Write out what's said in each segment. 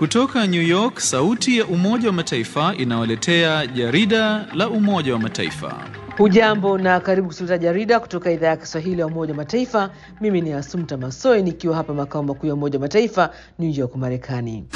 Kutoka New York, sauti ya Umoja wa Mataifa inawaletea jarida la Umoja wa Mataifa. Hujambo na karibu kusikiliza jarida kutoka idhaa ya Kiswahili ya Umoja wa Mataifa. Mimi ni Asumta Masoi nikiwa hapa makao makuu ya Umoja wa Mataifa, New York, Marekani.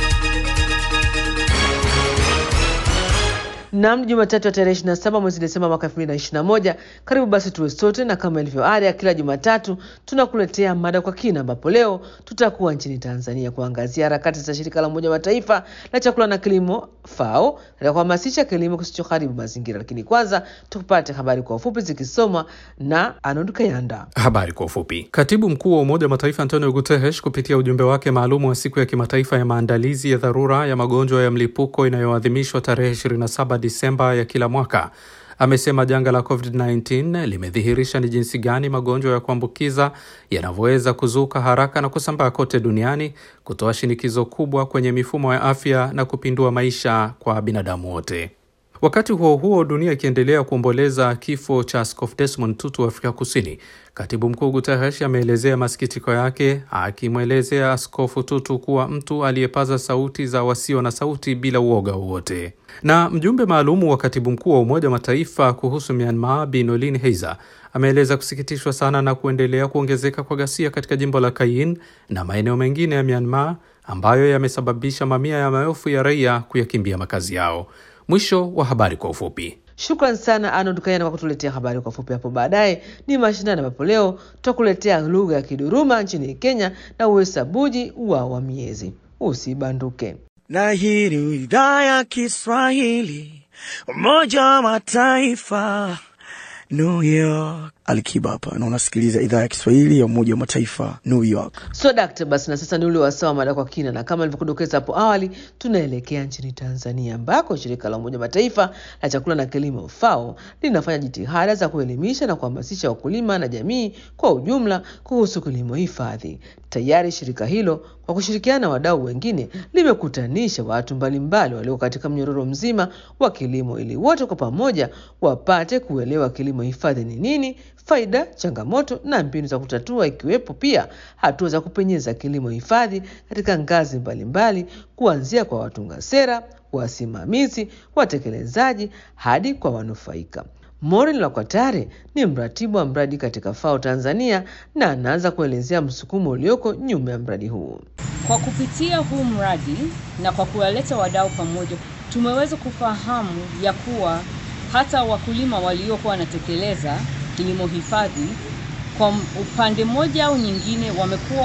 Naam, Jumatatu ya tarehe 27 mwezi Desemba mwaka 2021. Karibu basi tuwe sote, na kama ilivyo ada kila Jumatatu tunakuletea mada kwa kina, ambapo leo tutakuwa nchini Tanzania kuangazia harakati za shirika la Umoja wa Mataifa la chakula na kilimo FAO katika kuhamasisha kilimo kisichoharibu mazingira. Lakini kwanza tupate habari kwa ufupi zikisomwa na Arnold Kayanda. Habari kwa ufupi. Katibu Mkuu wa Umoja wa Mataifa Antonio Guterres kupitia ujumbe wake maalum wa siku ya kimataifa ya maandalizi ya dharura ya magonjwa ya mlipuko inayoadhimishwa tarehe 27 Disemba ya kila mwaka, amesema janga la COVID-19 limedhihirisha ni jinsi gani magonjwa ya kuambukiza yanavyoweza kuzuka haraka na kusambaa kote duniani, kutoa shinikizo kubwa kwenye mifumo ya afya na kupindua maisha kwa binadamu wote. Wakati huo huo, dunia ikiendelea kuomboleza kifo cha Askofu Desmond Tutu wa Afrika Kusini, Katibu Mkuu Guterres ameelezea masikitiko yake, akimwelezea Askofu Tutu kuwa mtu aliyepaza sauti za wasio na sauti bila uoga wowote. Na mjumbe maalumu wa Katibu Mkuu wa Umoja wa Mataifa kuhusu Myanmar, Bi Noeleen Heyzer, ameeleza kusikitishwa sana na kuendelea kuongezeka kwa ghasia katika jimbo la Kayin na maeneo mengine ya Myanmar ambayo yamesababisha mamia ya maelfu ya raia kuyakimbia makazi yao. Mwisho wa habari kwa ufupi. Shukran sana Arnold Kayanda kwa kutuletea habari kwa ufupi. Hapo baadaye ni mashindano, ambapo leo tutakuletea lugha ya Kiduruma nchini Kenya na uhesabuji wa miezi. Usibanduke. Na hii ni idhaa ya Kiswahili, Umoja wa Mataifa, New York. Alikiba hapa na unasikiliza idhaa ya Kiswahili ya Umoja wa Mataifa, New York. So daktari, basi na sasa ni ule wasawa mada kwa kina, na kama nilivyokudokeza hapo awali, tunaelekea nchini Tanzania ambako shirika la Umoja wa Mataifa la chakula na kilimo FAO linafanya jitihada za kuelimisha na kuhamasisha wakulima na jamii kwa ujumla kuhusu kilimo hifadhi. Tayari shirika hilo kwa kushirikiana na wadau wengine limekutanisha watu mbalimbali walio katika mnyororo mzima wa kilimo ili wote kwa pamoja wapate kuelewa kilimo hifadhi ni nini, faida, changamoto na mbinu za kutatua, ikiwepo pia hatua za kupenyeza kilimo hifadhi katika ngazi mbalimbali, kuanzia kwa watunga sera, wasimamizi, watekelezaji hadi kwa wanufaika. Maureen Lwakatare ni mratibu wa mradi katika FAO Tanzania na anaanza kuelezea msukumo ulioko nyuma ya mradi huu. Kwa kupitia huu mradi na kwa kuwaleta wadau pamoja, tumeweza kufahamu ya kuwa hata wakulima waliokuwa wanatekeleza kilimo hifadhi kwa upande moja au nyingine wamekuwa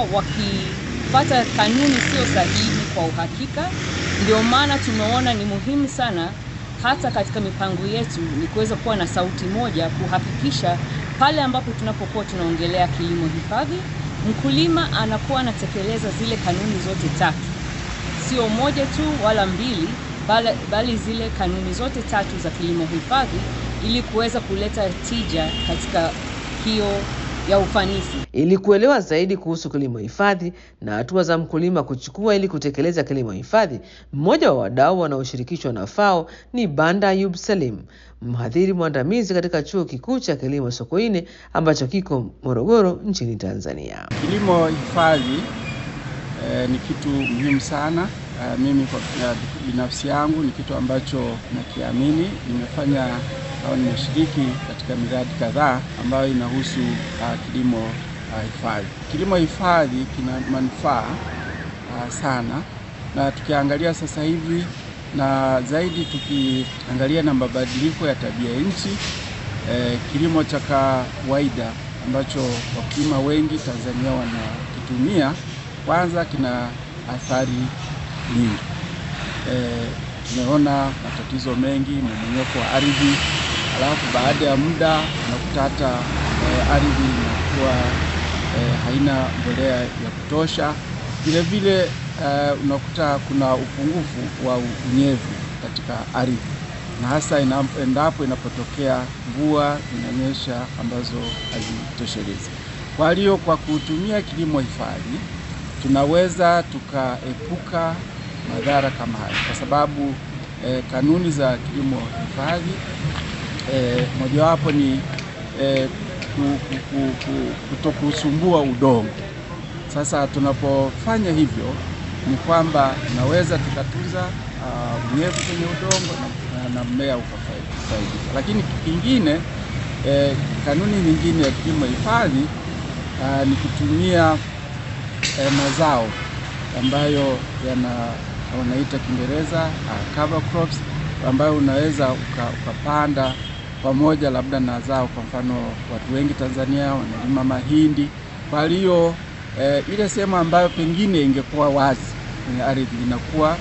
wakipata kanuni sio sahihi kwa uhakika. Ndio maana tumeona ni muhimu sana hata katika mipango yetu ni kuweza kuwa na sauti moja, kuhakikisha pale ambapo tunapokuwa tunaongelea kilimo hifadhi, mkulima anakuwa anatekeleza zile kanuni zote tatu, sio moja tu wala mbili, bali zile kanuni zote tatu za kilimo hifadhi, ili kuweza kuleta tija katika hiyo ya ufanisi. Ili kuelewa zaidi kuhusu kilimo hifadhi na hatua za mkulima kuchukua ili kutekeleza kilimo hifadhi, mmoja wa wadau wanaoshirikishwa na FAO ni Banda Ayub Salim, mhadhiri mwandamizi katika Chuo Kikuu cha Kilimo Sokoine ambacho kiko Morogoro nchini Tanzania. Kilimo hifadhi ni kitu muhimu sana. Mimi kwa binafsi yangu ni kitu ambacho nakiamini. Nimefanya au nimeshiriki katika miradi kadhaa ambayo inahusu kilimo hifadhi. Kilimo hifadhi kina manufaa sana, na tukiangalia sasa hivi na zaidi tukiangalia na mabadiliko ya tabia nchi, kilimo cha kawaida ambacho wakulima wengi Tanzania wanakitumia, kwanza kina athari nyingi. Tumeona matatizo mengi, mmomonyoko wa ardhi, alafu baada ya muda unakuta hata ardhi inakuwa haina mbolea ya kutosha. Vile vile unakuta kuna upungufu wa unyevu katika ardhi, na hasa endapo inapotokea mvua inanyesha ambazo hazitoshelezi. Kwa hiyo kwa kutumia kilimo hifadhi tunaweza tukaepuka madhara kama haya, kwa sababu kanuni za kilimo hifadhi mojawapo ni kutokusumbua udongo. Sasa tunapofanya hivyo ni kwamba tunaweza tukatunza unyevu kwenye udongo na mmea ukafaidika. Lakini kingine, kanuni nyingine ya kilimo hifadhi ni kutumia mazao ambayo wanaita Kiingereza cover crops, ambayo unaweza ukapanda pamoja labda na zao. Kwa mfano, watu wengi Tanzania wanalima mahindi. Kwa hiyo ile sehemu ambayo pengine ingekuwa wazi kwenye ardhi inakuwa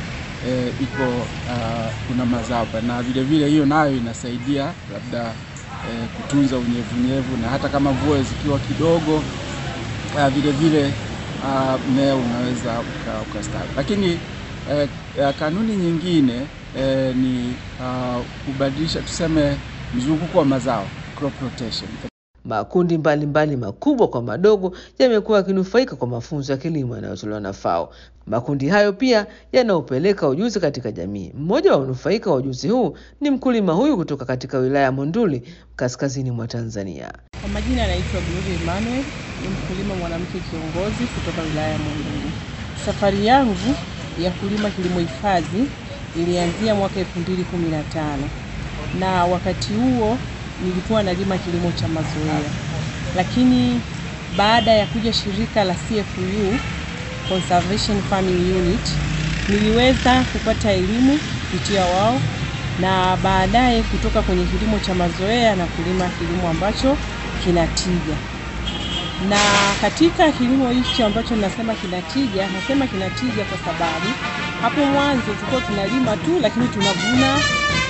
kuna mazao, na vile vile hiyo nayo inasaidia labda kutunza unyevunyevu, na hata kama mvua zikiwa kidogo vile vile mmea unaweza ukastawi. Lakini kanuni nyingine ni kubadilisha, tuseme, mzunguko wa mazao, crop rotation. Makundi mbalimbali makubwa kwa madogo yamekuwa yakinufaika kwa mafunzo ya kilimo yanayotolewa na FAO. Makundi hayo pia yanaupeleka ujuzi katika jamii. Mmoja wa wanufaika wa ujuzi huu ni mkulima huyu kutoka katika wilaya ya Monduli, kaskazini mwa Tanzania. Kwa majina anaitwa Gloria Emmanuel, ni mkulima mwanamke kiongozi kutoka wilaya ya Monduli. Safari yangu ya kulima kilimo hifadhi ilianzia mwaka 2015. Na wakati huo nilikuwa nalima kilimo cha mazoea. Lakini baada ya kuja shirika la CFU, Conservation Farming Unit, niliweza kupata elimu kupitia wao, na baadaye kutoka kwenye kilimo cha mazoea na kulima kilimo ambacho kinatija. Na katika kilimo hicho ambacho nasema kinatija kwa sababu hapo mwanzo tulikuwa tunalima tu, lakini tunavuna,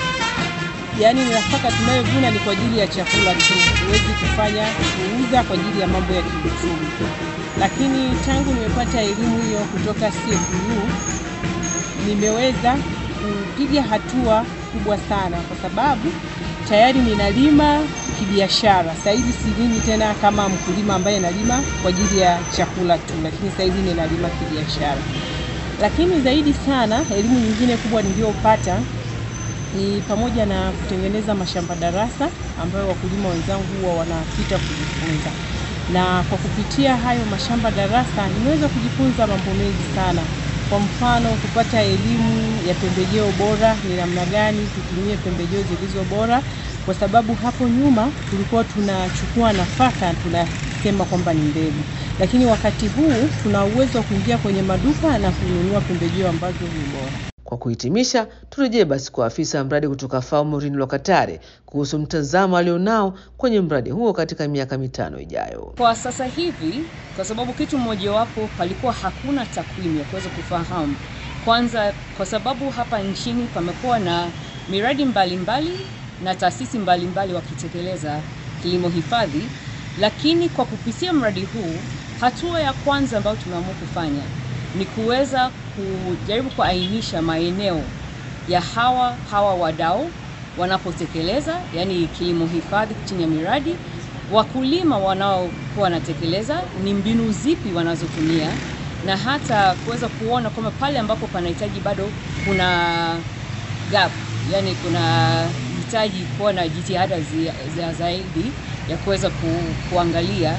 yani nafaka tunayovuna ni kwa ajili ya chakula tu, huwezi kufanya kuuza kwa ajili ya mambo ya kiuchumi. Lakini tangu nimepata elimu hiyo kutoka CFU, nimeweza kupiga hatua kubwa sana, kwa sababu tayari ninalima kibiashara. Sasa hivi silimi tena kama mkulima ambaye analima kwa ajili ya chakula tu, lakini sasa hivi ninalima kibiashara. Lakini zaidi sana, elimu nyingine kubwa niliyopata ni pamoja na kutengeneza mashamba darasa ambayo wakulima wenzangu huwa wanapita kujifunza. Na kwa kupitia hayo mashamba darasa nimeweza kujifunza mambo mengi sana. Kwa mfano, kupata elimu ya pembejeo bora, ni namna gani tutumie pembejeo zilizo bora, kwa sababu hapo nyuma tulikuwa tunachukua nafaka tunasema kwamba ni mbegu. Lakini wakati huu tuna uwezo wa kuingia kwenye maduka na kununua pembejeo ambazo ni bora. Kwa kuhitimisha, turejee basi kwa afisa mradi kutoka FAO Maureen Lokatare kuhusu mtazamo alionao kwenye mradi huo katika miaka 5 ijayo. Kwa sasa hivi, kwa sababu kitu mmoja wapo palikuwa hakuna takwimu ya kuweza kufahamu. Kwanza kwa sababu hapa nchini pamekuwa na miradi mbalimbali na taasisi mbalimbali wakitekeleza kilimo hifadhi, lakini kwa kupitia mradi huu, hatua ya kwanza ambayo tumeamua kufanya ni kuweza kujaribu kuainisha maeneo ya hawa wadau wanapotekeleza, yani kilimo hifadhi chini ya miradi, wakulima wanaokuwa wanatekeleza ni mbinu zipi wanazotumia, na hata kuweza kuona kama pale ambapo panahitaji bado kuna gap, yani kuna hitaji kuwa na jitihada zaidi ya kuweza kuangalia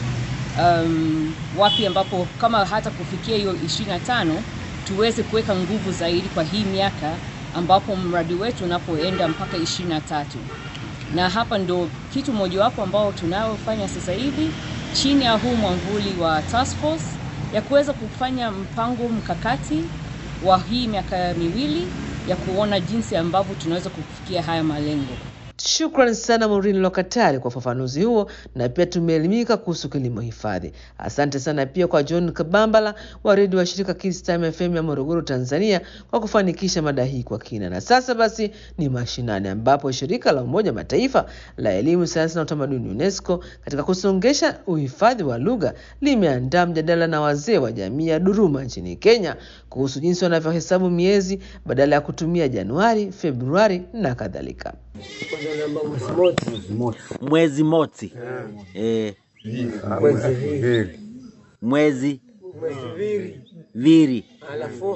wapi ambapo kama hata kufikia hiyo 25 tuweze kuweka nguvu zaidi kwa hii miaka ambapo mradi wetu unapoenda mpaka 23. Na hapa ndo kitu mojawapo ambao tunayofanya sasa hivi chini ya huu mwamvuli wa task force ya kuweza kufanya mpango mkakati wa hii miaka 2 ya kuona jinsi ambavyo tunaweza kufikia haya malengo. Shukrani sana Maureen Lokatare kwa ufafanuzi huo, na pia tumeelimika kuhusu kilimo hifadhi. Asante sana pia kwa John Kabambala wa redio wa shirika Kids Time FM ya Morogoro, Tanzania, kwa kufanikisha mada hii kwa kina. Na sasa basi ni mashinani, ambapo shirika la Umoja Mataifa la elimu, sayansi na utamaduni UNESCO katika kusongesha uhifadhi wa lugha limeandaa mjadala na wazee wa jamii ya Duruma nchini Kenya kuhusu jinsi wanavyohesabu miezi badala ya kutumia Januari, Februari na kadhalika. Mwezi moti. Mwezi viri. Alafu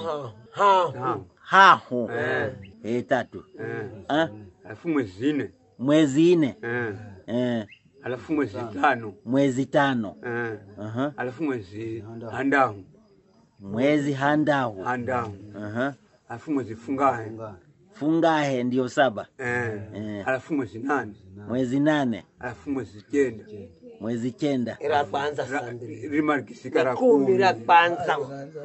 hahu. 3. Alafu mwezi 4. Mwezi 4. Alafu mwezi 5. Mwezi 5. Alafu mwezi andahu. Mwezi handau. handau. Aha. Alafu mwezi fungahe. Fungahe ndio 7. Alafu mwezi 8. Mwezi 8. Alafu mwezi 9. Mwezi 9. Era kwanza sandri. Rimarkisika la 10 la kwanza.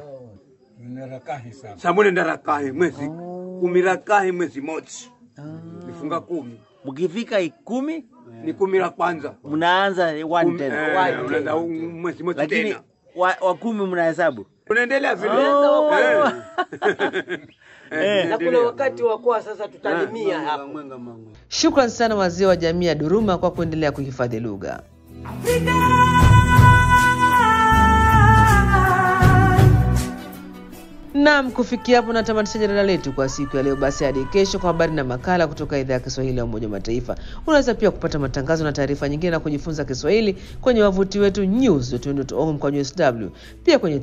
Samune ndarakahe mwezi 10 rakahe mwezi mochi. Nifunga 10. Mkifika 10 ni 10 la kwanza. Mnaanza 1 tena. Unaanza mwezi mochi lakini tena. wa 10 mnahesabu. Unaendelea vile. Na kuna wakati wa kwa sasa tutalimia hapo. Shukrani sana wazee wa jamii ya Duruma kwa kuendelea kuhifadhi lugha. Naam, kufikia hapo natamatisha jarida letu kwa siku ya leo. Basi hadi kesho kwa habari na makala kutoka idhaa ya Kiswahili ya Umoja wa Mataifa. Unaweza pia kupata matangazo na taarifa nyingine na kujifunza Kiswahili kwenye wavuti wetu news.un.org/sw. Pia kwenye